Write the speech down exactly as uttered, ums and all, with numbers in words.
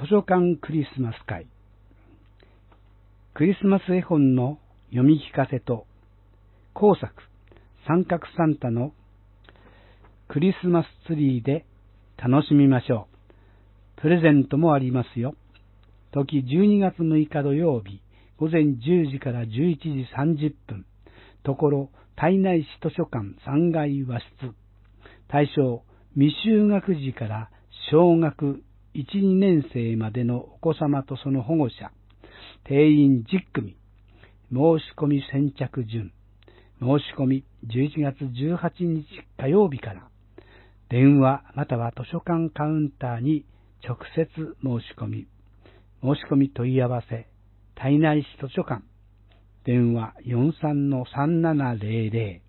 図書館クリスマス会。クリスマス絵本の読み聞かせと工作三角サンタのクリスマスツリーで楽しみましょう。プレゼントもありますよ。時じゅうにがつむいか土曜日、午前じゅうじからじゅういちじさんじゅっぷん。ところ胎内市図書館さんがい和室。対象未就学児から小学いち、にねん生までのお子様とその保護者。定員じゅっくみ。申し込み先着順。申し込みじゅういちがつじゅうはちにち火曜日から。電話または図書館カウンターに直接申し込み。申し込み問い合わせ。胎内市図書館。電話 よんさんのさんななゼロゼロ。